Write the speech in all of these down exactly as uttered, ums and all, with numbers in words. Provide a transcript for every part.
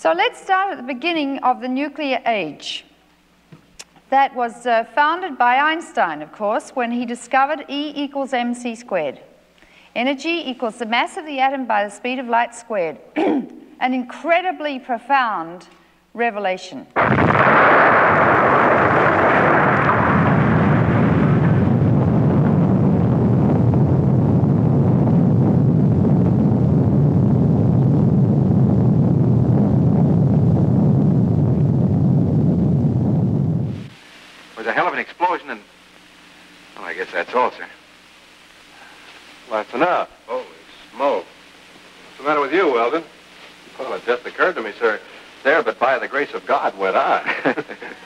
So let's start at the beginning of the nuclear age. That was uh, founded by Einstein, of course, when he discovered E equals mc squared. Energy equals the mass of the atom by the speed of light squared. An incredibly profound revelation. It was a hell of an explosion, and... Well, I guess that's all, sir. Well, that's enough. Holy smoke. What's the matter with you, Weldon? Well, it just occurred to me, sir. There, but by the grace of God, went I.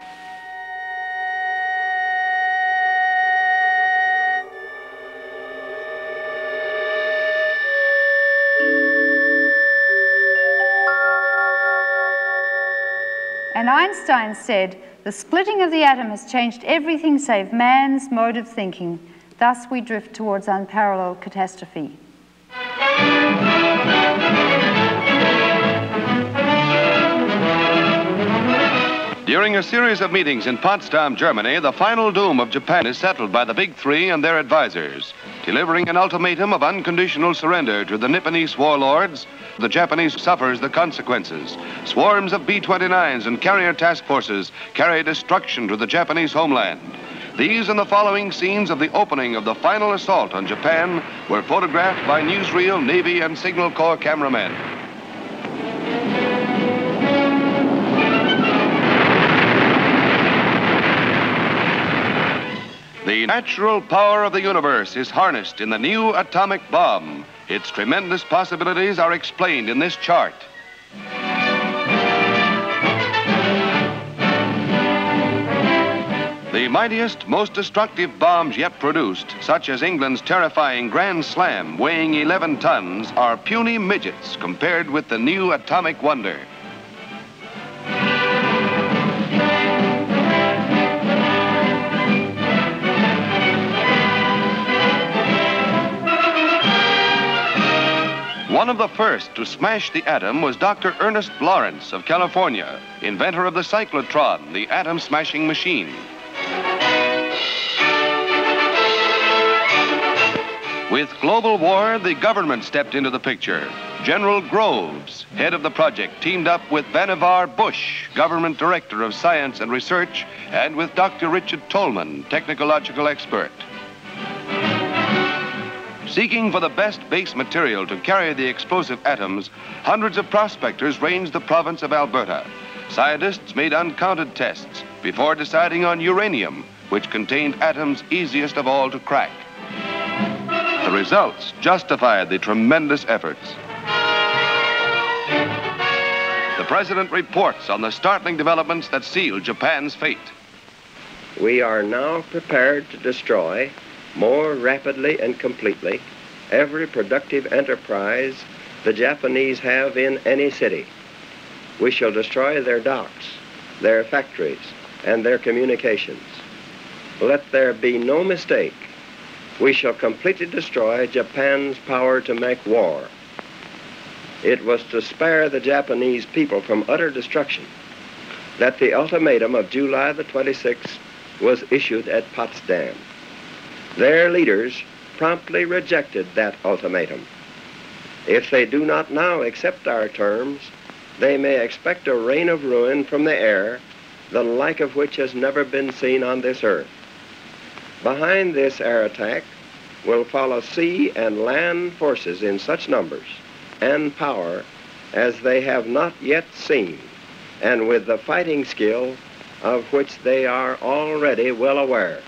And Einstein said, the splitting of the atom has changed everything save man's mode of thinking. Thus we drift towards unparalleled catastrophe. During a series of meetings in Potsdam, Germany, the final doom of Japan is settled by the Big Three and their advisors. Delivering an ultimatum of unconditional surrender to the Nipponese warlords, the Japanese suffers the consequences. Swarms of B twenty-nines and carrier task forces carry destruction to the Japanese homeland. These and the following scenes of the opening of the final assault on Japan were photographed by newsreel, Navy, and Signal Corps cameramen. The natural power of the universe is harnessed in the new atomic bomb. Its tremendous possibilities are explained in this chart. The mightiest, most destructive bombs yet produced, such as England's terrifying Grand Slam weighing eleven tons, are puny midgets compared with the new atomic wonder. One of the first to smash the atom was Doctor Ernest Lawrence of California, inventor of the cyclotron, the atom-smashing machine. With global war, the government stepped into the picture. General Groves, head of the project, teamed up with Vannevar Bush, government director of science and research, and with Doctor Richard Tolman, technological expert. Seeking for the best base material to carry the explosive atoms, hundreds of prospectors ranged the province of Alberta. Scientists made uncounted tests before deciding on uranium, which contained atoms easiest of all to crack. The results justified the tremendous efforts. The President reports on the startling developments that sealed Japan's fate. We are now prepared to destroy more rapidly and completely every productive enterprise the Japanese have in any city. We shall destroy their docks, their factories, and their communications. Let there be no mistake. We shall completely destroy Japan's power to make war. It was to spare the Japanese people from utter destruction that the ultimatum of July the twenty-sixth was issued at Potsdam. Their leaders promptly rejected that ultimatum. If they do not now accept our terms, they may expect a rain of ruin from the air, the like of which has never been seen on this earth. Behind this air attack will follow sea and land forces in such numbers and power as they have not yet seen, and with the fighting skill of which they are already well aware.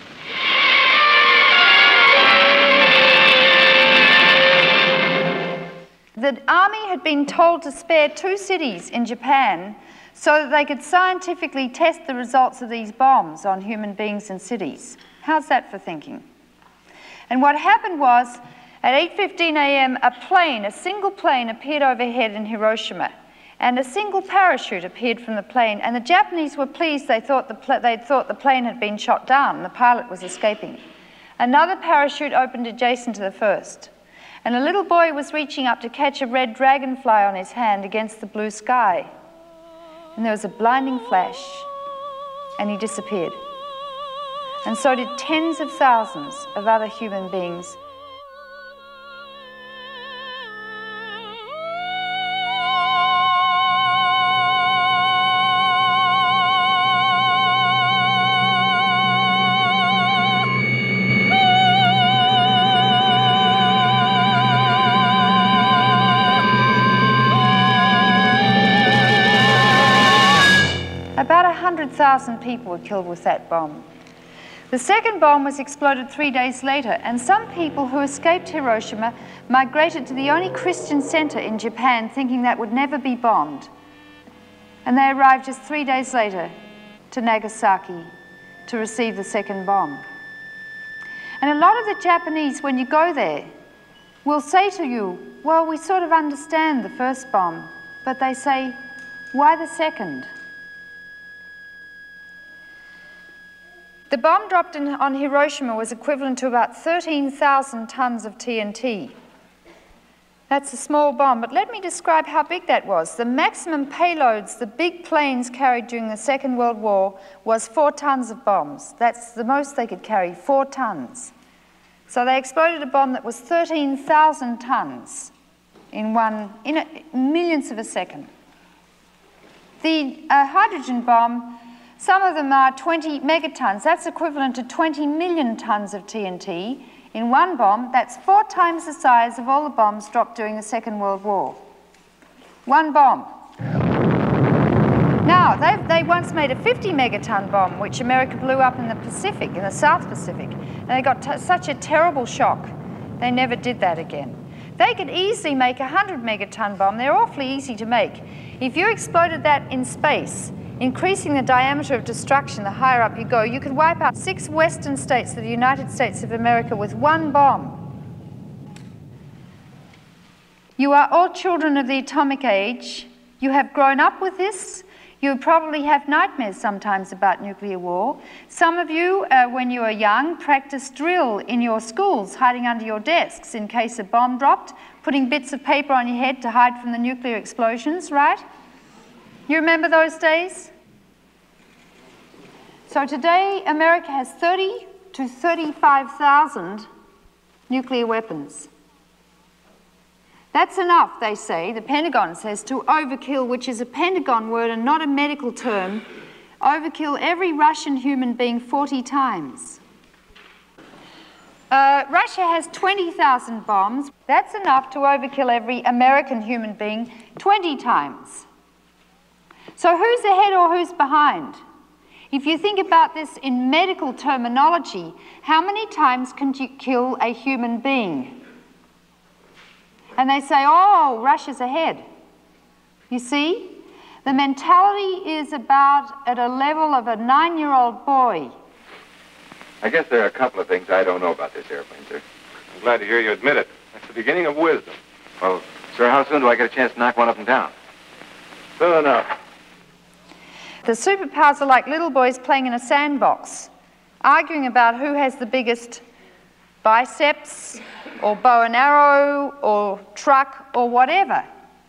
The army had been told to spare two cities in Japan so that they could scientifically test the results of these bombs on human beings and cities. How's that for thinking? And what happened was, at eight fifteen a m, a plane, a single plane appeared overhead in Hiroshima, and a single parachute appeared from the plane, and the Japanese were pleased. They thought the, pl they thought the plane had been shot down, and the pilot was escaping. Another parachute opened adjacent to the first, and a little boy was reaching up to catch a red dragonfly on his hand against the blue sky. and there was a blinding flash, and he disappeared. And so did tens of thousands of other human beings. About one hundred thousand people were killed with that bomb. The second bomb was exploded three days later, and some people who escaped Hiroshima migrated to the only Christian center in Japan, thinking that would never be bombed. And they arrived just three days later to Nagasaki to receive the second bomb. And a lot of the Japanese, when you go there, will say to you, well, we sort of understand the first bomb, but they say, why the second? The bomb dropped in, on Hiroshima was equivalent to about thirteen thousand tons of T N T. That's a small bomb, but let me describe how big that was. The maximum payloads the big planes carried during the Second World War was four tons of bombs. That's the most they could carry, four tons. So they exploded a bomb that was thirteen thousand tons in one, in a, millionths of a second. The uh, hydrogen bomb, some of them are twenty megatons. That's equivalent to twenty million tons of T N T in one bomb. That's four times the size of all the bombs dropped during the Second World War. One bomb. Now, they once made a fifty megaton bomb, which America blew up in the Pacific, in the South Pacific, and they got t such a terrible shock, they never did that again. They could easily make a one hundred megaton bomb. They're awfully easy to make. If you exploded that in space, increasing the diameter of destruction the higher up you go, you could wipe out six western states of the United States of America with one bomb. You are all children of the atomic age. You have grown up with this. You probably have nightmares sometimes about nuclear war. Some of you, uh, when you were young, practiced drill in your schools, hiding under your desks in case a bomb dropped, putting bits of paper on your head to hide from the nuclear explosions, right? You remember those days? So today, America has thirty to thirty-five thousand nuclear weapons. That's enough, they say, the Pentagon says, to overkill, which is a Pentagon word and not a medical term, overkill every Russian human being forty times. Uh, Russia has twenty thousand bombs. That's enough to overkill every American human being twenty times. So who's ahead or who's behind? If you think about this in medical terminology, how many times can you kill a human being? And they say, oh, Russia's ahead. You see? The mentality is about at a level of a nine-year-old boy. I guess there are a couple of things I don't know about this airplane, sir. I'm glad to hear you admit it. That's the beginning of wisdom. Well, sir, how soon do I get a chance to knock one of them down? Soon enough. The superpowers are like little boys playing in a sandbox, arguing about who has the biggest biceps, or bow and arrow, or truck, or whatever.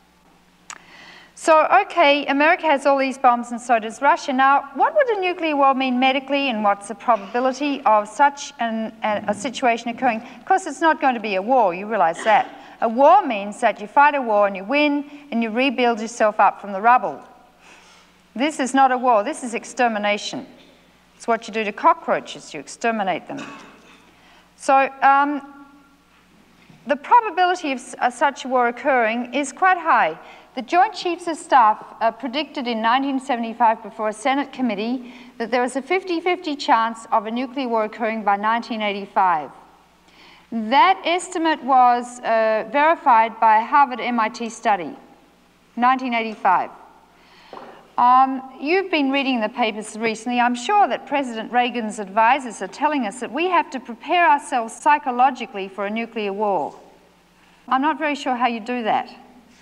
So, okay, America has all these bombs and so does Russia. Now, what would a nuclear war mean medically, and what's the probability of such an, a, a situation occurring? Of course, it's not going to be a war, you realize that. A war means that you fight a war and you win, and you rebuild yourself up from the rubble. This is not a war, this is extermination. It's what you do to cockroaches, you exterminate them. So, um, the probability of uh, such a war occurring is quite high. The Joint Chiefs of Staff uh, predicted in nineteen seventy-five before a Senate committee that there was a fifty fifty chance of a nuclear war occurring by nineteen eighty-five. That estimate was uh, verified by a Harvard M I T study, nineteen eighty-five. Um, you've been reading the papers recently. I'm sure that President Reagan's advisors are telling us that we have to prepare ourselves psychologically for a nuclear war. I'm not very sure how you do that.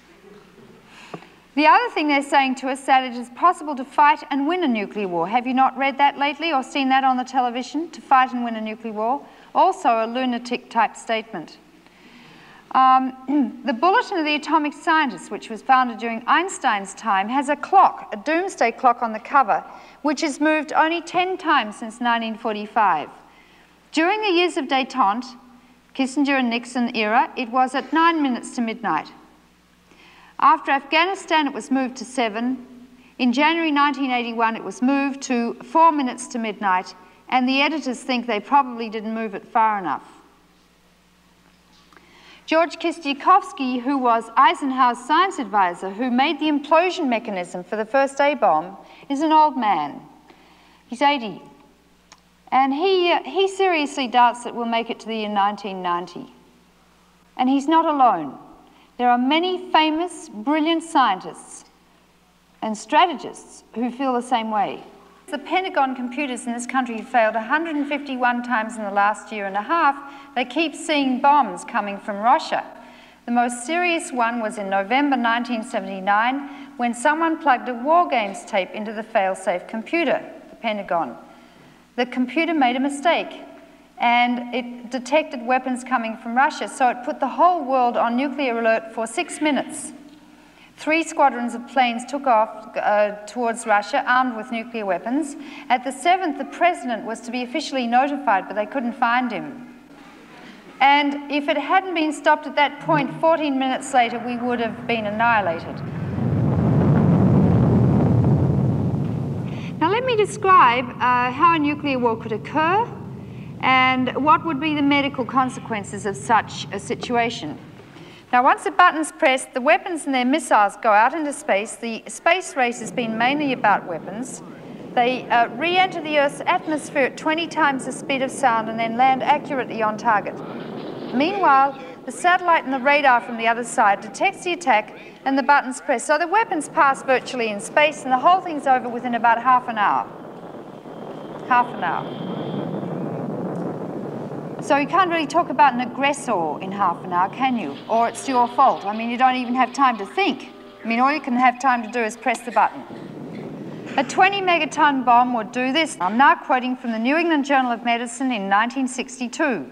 The other thing they're saying to us is that it is possible to fight and win a nuclear war. Have you not read that lately or seen that on the television? To fight and win a nuclear war? Also a lunatic type statement. Um, the Bulletin of the Atomic Scientists, which was founded during Einstein's time, has a clock, a doomsday clock on the cover, which has moved only ten times since nineteen forty-five. During the years of détente, Kissinger and Nixon era, it was at nine minutes to midnight. After Afghanistan, it was moved to seven. In January nineteen eighty-one, it was moved to four minutes to midnight, and the editors think they probably didn't move it far enough. George Kistiakowsky, who was Eisenhower's science advisor, who made the implosion mechanism for the first A-bomb, is an old man. He's eighty. And he, uh, he seriously doubts that we'll make it to the year nineteen ninety. And he's not alone. There are many famous, brilliant scientists and strategists who feel the same way. The Pentagon computers in this country have failed one hundred fifty-one times in the last year and a half. They keep seeing bombs coming from Russia. The most serious one was in November nineteen seventy-nine, when someone plugged a war games tape into the fail-safe computer, the Pentagon. The computer made a mistake, and it detected weapons coming from Russia, so it put the whole world on nuclear alert for six minutes. Three squadrons of planes took off uh, towards Russia, armed with nuclear weapons. At the seventh, the president was to be officially notified, but they couldn't find him. And if it hadn't been stopped at that point, fourteen minutes later, we would have been annihilated. Now let me describe uh, how a nuclear war could occur and what would be the medical consequences of such a situation. Now, once a button's pressed, the weapons and their missiles go out into space. The space race has been mainly about weapons. They uh, re-enter the Earth's atmosphere at twenty times the speed of sound and then land accurately on target. Meanwhile, the satellite and the radar from the other side detects the attack and the button's pressed. So the weapons pass virtually in space and the whole thing's over within about half an hour. Half an hour. So you can't really talk about an aggressor in half an hour, can you? Or it's your fault. I mean, you don't even have time to think. I mean, all you can have time to do is press the button. A twenty megaton bomb would do this. I'm now quoting from the New England Journal of Medicine in nineteen sixty-two.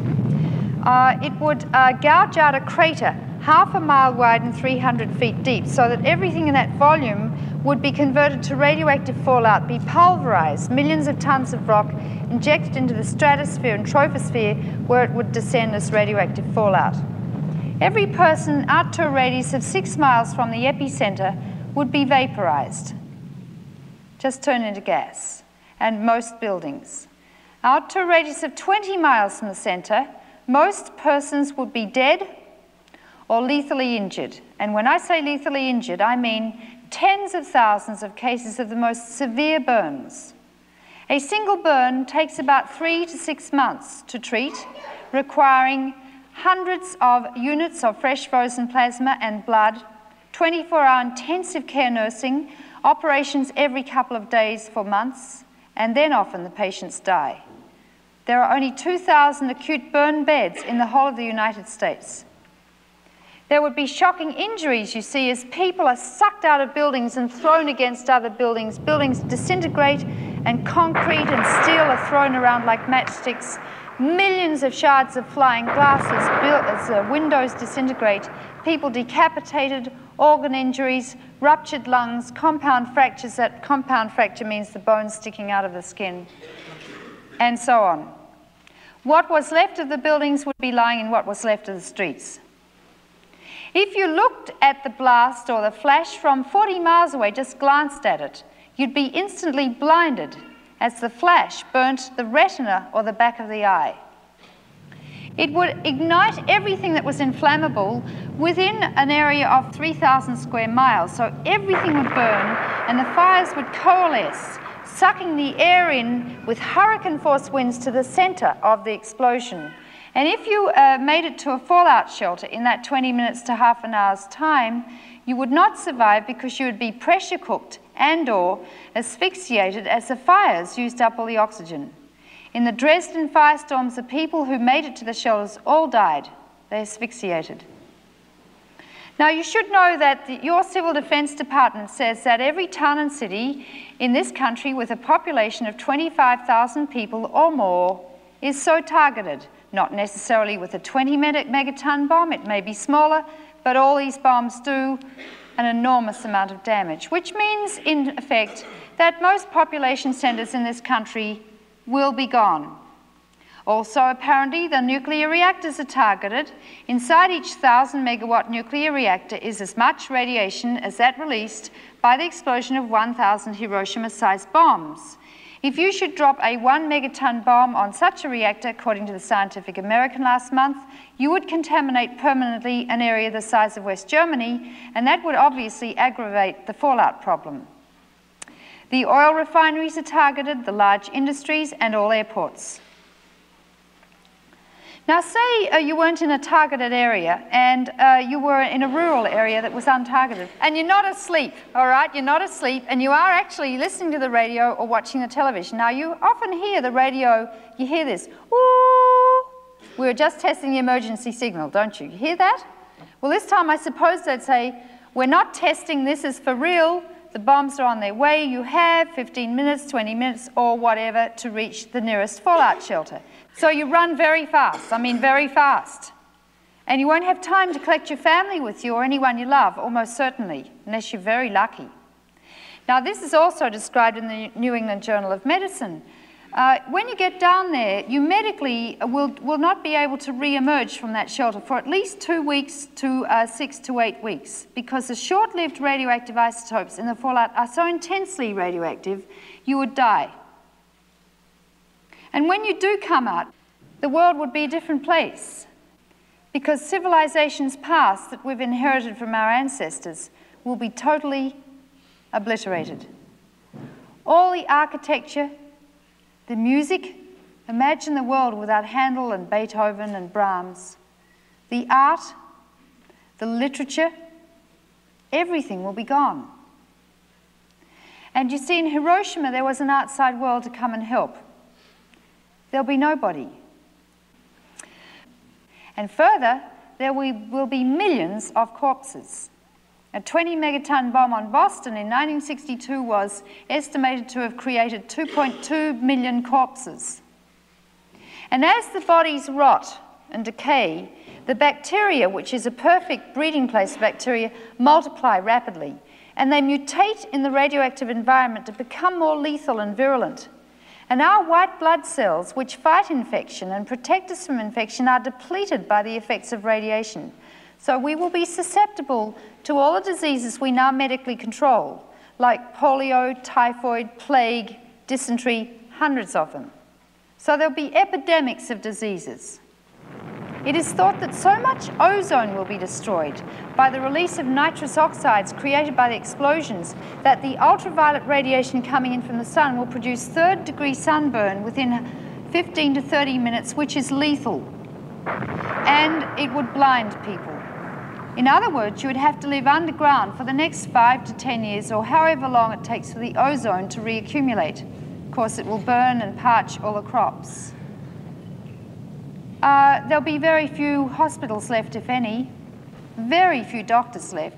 Uh, it would uh, gouge out a crater half a mile wide and three hundred feet deep, so that everything in that volume would be converted to radioactive fallout, be pulverized, millions of tons of rock injected into the stratosphere and troposphere, where it would descend as radioactive fallout. Every person out to a radius of six miles from the epicenter would be vaporized, just turned into gas, and most buildings. Out to a radius of twenty miles from the center, most persons would be dead or lethally injured. And when I say lethally injured, I mean tens of thousands of cases of the most severe burns. A single burn takes about three to six months to treat, requiring hundreds of units of fresh frozen plasma and blood, twenty-four hour intensive care nursing, operations every couple of days for months, and then often the patients die. There are only two thousand acute burn beds in the whole of the United States. There would be shocking injuries, you see, as people are sucked out of buildings and thrown against other buildings. Buildings disintegrate, and concrete and steel are thrown around like matchsticks. Millions of shards of flying glass as, built, as uh, windows disintegrate. People decapitated, organ injuries, ruptured lungs, compound fractures. That compound fracture means the bones sticking out of the skin, and so on. What was left of the buildings would be lying in what was left of the streets. If you looked at the blast or the flash from forty miles away, just glanced at it, you'd be instantly blinded as the flash burnt the retina or the back of the eye. It would ignite everything that was inflammable within an area of three thousand square miles, so everything would burn and the fires would coalesce, sucking the air in with hurricane-force winds to the center of the explosion. And if you uh, made it to a fallout shelter in that twenty minutes to half an hour's time, you would not survive because you would be pressure cooked and or asphyxiated as the fires used up all the oxygen. In the Dresden firestorms, the people who made it to the shelters all died. They asphyxiated. Now, you should know that the, your Civil Defense Department says that every town and city in this country with a population of twenty-five thousand people or more is so targeted, not necessarily with a twenty megaton bomb, it may be smaller, but all these bombs do an enormous amount of damage, which means, in effect, that most population centers in this country will be gone. Also, apparently, the nuclear reactors are targeted. Inside each one thousand megawatt nuclear reactor is as much radiation as that released by the explosion of one thousand Hiroshima-sized bombs. If you should drop a one megaton bomb on such a reactor, according to the Scientific American last month, you would contaminate permanently an area the size of West Germany, and that would obviously aggravate the fallout problem. The oil refineries are targeted, the large industries, and all airports. Now, say uh, you weren't in a targeted area and uh, you were in a rural area that was untargeted, and you're not asleep, all right? You're not asleep, and you are actually listening to the radio or watching the television. Now, you often hear the radio, you hear this, ooh. We were just testing the emergency signal, don't you? You hear that? Well, this time I suppose they'd say, we're not testing, this is for real. The bombs are on their way. You have fifteen minutes, twenty minutes, or whatever to reach the nearest fallout shelter. So you run very fast, I mean very fast. And you won't have time to collect your family with you or anyone you love, almost certainly, unless you're very lucky. Now, this is also described in the New England Journal of Medicine. Uh, when you get down there, you medically will, will not be able to re-emerge from that shelter for at least two weeks to uh, six to eight weeks, because the short-lived radioactive isotopes in the fallout are so intensely radioactive, you would die. And when you do come out, the world would be a different place, because civilizations past that we've inherited from our ancestors will be totally obliterated. All the architecture, the music, imagine the world without Handel and Beethoven and Brahms. The art, the literature, everything will be gone. And you see, in Hiroshima, there was an outside world to come and help. There'll be nobody. And further, there will be millions of corpses. A twenty megaton bomb on Boston in nineteen sixty-two was estimated to have created two point two million corpses. And as the bodies rot and decay, the bacteria, which is a perfect breeding place for bacteria, multiply rapidly. And they mutate in the radioactive environment to become more lethal and virulent. And our white blood cells, which fight infection and protect us from infection, are depleted by the effects of radiation. So we will be susceptible to all the diseases we now medically control, like polio, typhoid, plague, dysentery, hundreds of them. So there'll be epidemics of diseases. It is thought that so much ozone will be destroyed by the release of nitrous oxides created by the explosions that the ultraviolet radiation coming in from the sun will produce third degree sunburn within fifteen to thirty minutes, which is lethal. And it would blind people. In other words, you would have to live underground for the next five to ten years, or however long it takes for the ozone to reaccumulate. Of course, it will burn and parch all the crops. Uh, there'll be very few hospitals left, if any, very few doctors left.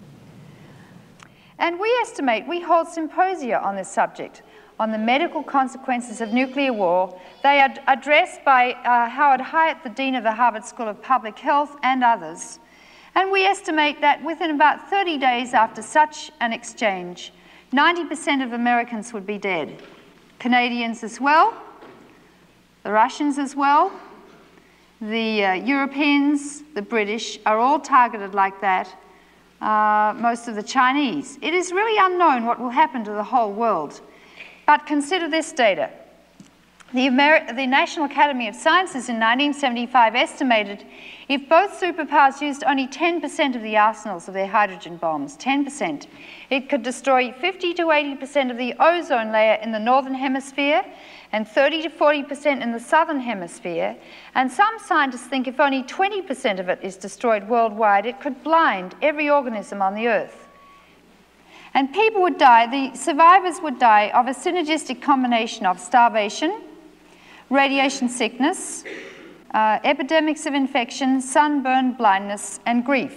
And we estimate, we hold symposia on this subject, on the medical consequences of nuclear war. They are addressed by uh, Howard Hyatt, the Dean of the Harvard School of Public Health, and others. And we estimate that within about thirty days after such an exchange, ninety percent of Americans would be dead. Canadians as well, the Russians as well, the uh, Europeans, the British are all targeted like that, uh, most of the Chinese. It is really unknown what will happen to the whole world. But consider this data. The, Ameri- the National Academy of Sciences in nineteen seventy-five estimated if both superpowers used only ten percent of the arsenals of their hydrogen bombs, ten percent, it could destroy fifty to eighty percent of the ozone layer in the northern hemisphere and thirty to forty percent in the southern hemisphere. And some scientists think if only twenty percent of it is destroyed worldwide, it could blind every organism on the Earth. And people would die, the survivors would die of a synergistic combination of starvation, radiation sickness, uh, epidemics of infection, sunburn, blindness, and grief.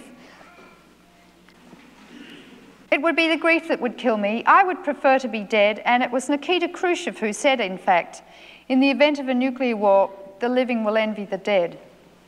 It would be the grief that would kill me. I would prefer to be dead, and it was Nikita Khrushchev who said, in fact, In the event of a nuclear war, the living will envy the dead.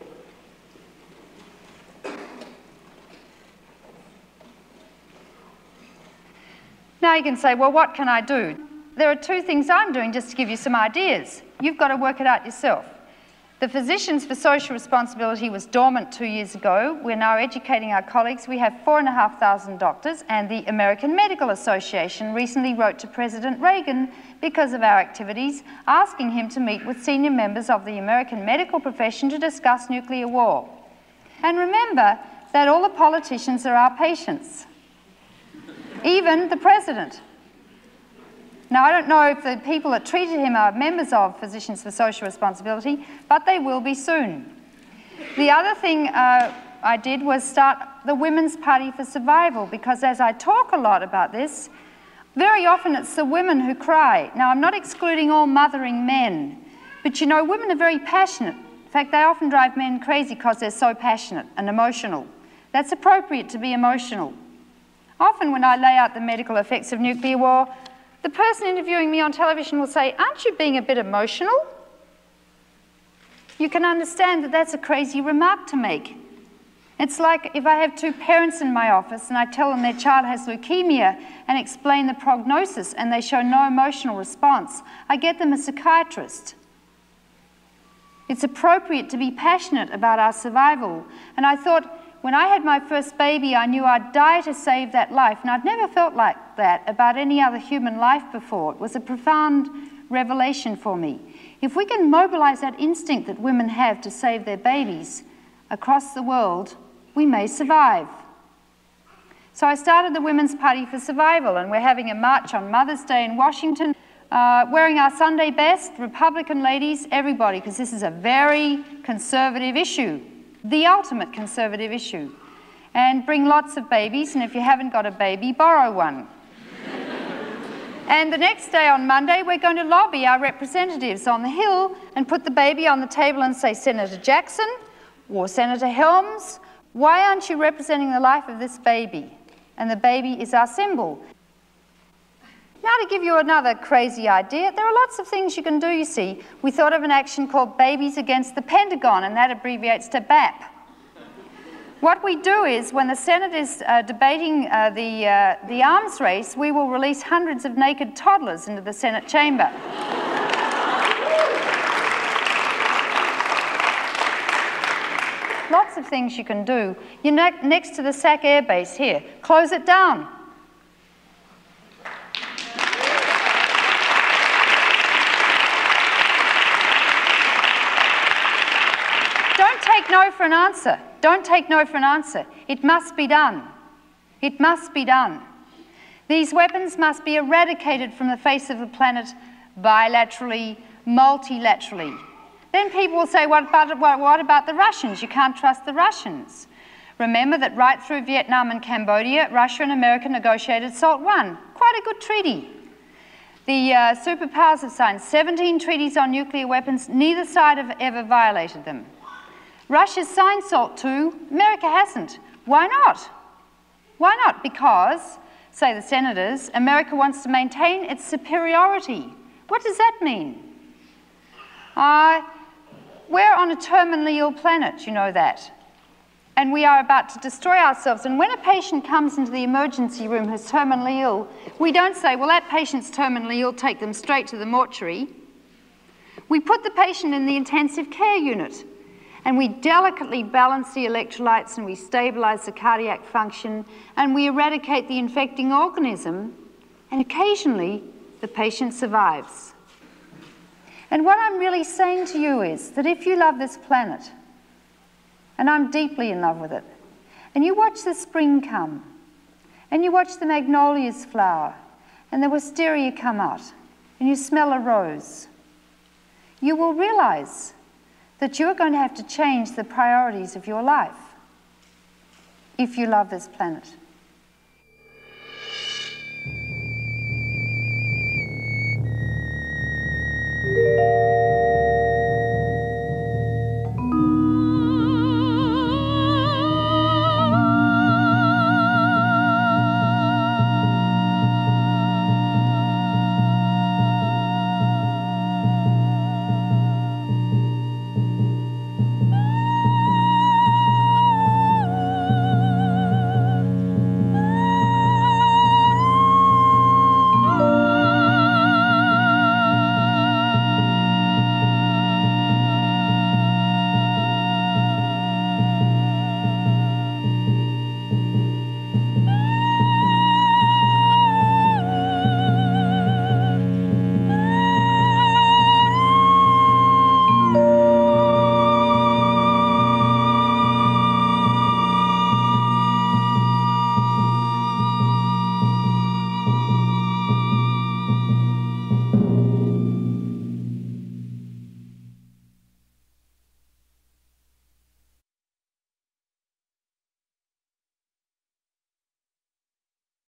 Now you can say, well, what can I do? There are two things I'm doing just to give you some ideas. You've got to work it out yourself. The Physicians for Social Responsibility was dormant two years ago. We're now educating our colleagues. We have four and a half thousand doctors, and the American Medical Association recently wrote to President Reagan because of our activities, asking him to meet with senior members of the American medical profession to discuss nuclear war. And remember that all the politicians are our patients, even the president. Now, I don't know if the people that treated him are members of Physicians for Social Responsibility, but they will be soon. The other thing uh, I did was start the Women's Party for Survival, because as I talk a lot about this, very often it's the women who cry. Now, I'm not excluding all mothering men, but you know, women are very passionate. In fact, they often drive men crazy because they're so passionate and emotional. That's appropriate to be emotional. Often when I lay out the medical effects of nuclear war, the person interviewing me on television will say, aren't you being a bit emotional? You can understand that that's a crazy remark to make. It's like if I have two parents in my office and I tell them their child has leukemia and explain the prognosis and they show no emotional response, I get them a psychiatrist. It's appropriate to be passionate about our survival. And I thought, when I had my first baby, I knew I'd die to save that life, and I'd never felt like that about any other human life before. It was a profound revelation for me. If we can mobilize that instinct that women have to save their babies across the world, we may survive. So I started the Women's Party for Survival, and we're having a march on Mother's Day in Washington, uh, wearing our Sunday best, Republican ladies, everybody, because this is a very conservative issue. The ultimate conservative issue. And bring lots of babies, and if you haven't got a baby, borrow one. And the next day on Monday, we're going to lobby our representatives on the Hill and put the baby on the table and say, Senator Jackson or Senator Helms, why aren't you representing the life of this baby? And the baby is our symbol. Now, to give you another crazy idea, there are lots of things you can do, you see. We thought of an action called Babies Against the Pentagon, and that abbreviates to B A P. What we do is, when the Senate is uh, debating uh, the, uh, the arms race, we will release hundreds of naked toddlers into the Senate chamber. Lots of things you can do. You're ne next to the S A C Air Base here. Close it down. Don't take no for an answer. Don't take no for an answer. It must be done. It must be done. These weapons must be eradicated from the face of the planet bilaterally, multilaterally. Then people will say, what about, what about the Russians? You can't trust the Russians. Remember that right through Vietnam and Cambodia, Russia and America negotiated SALT one. Quite a good treaty. The uh, superpowers have signed seventeen treaties on nuclear weapons. Neither side have ever violated them. Russia's signed SALT two, America hasn't. Why not? Why not? Because, say the senators, America wants to maintain its superiority. What does that mean? Uh, we're on a terminally ill planet, you know that. And we are about to destroy ourselves. And when a patient comes into the emergency room who's terminally ill, we don't say, well, that patient's terminally ill, take them straight to the mortuary. We put the patient in the intensive care unit. And we delicately balance the electrolytes and we stabilize the cardiac function and we eradicate the infecting organism, and occasionally the patient survives. And what I'm really saying to you is that if you love this planet, and I'm deeply in love with it, and you watch the spring come, and you watch the magnolias flower, and the wisteria come out, and you smell a rose, you will realize that you're going to have to change the priorities of your life if you love this planet.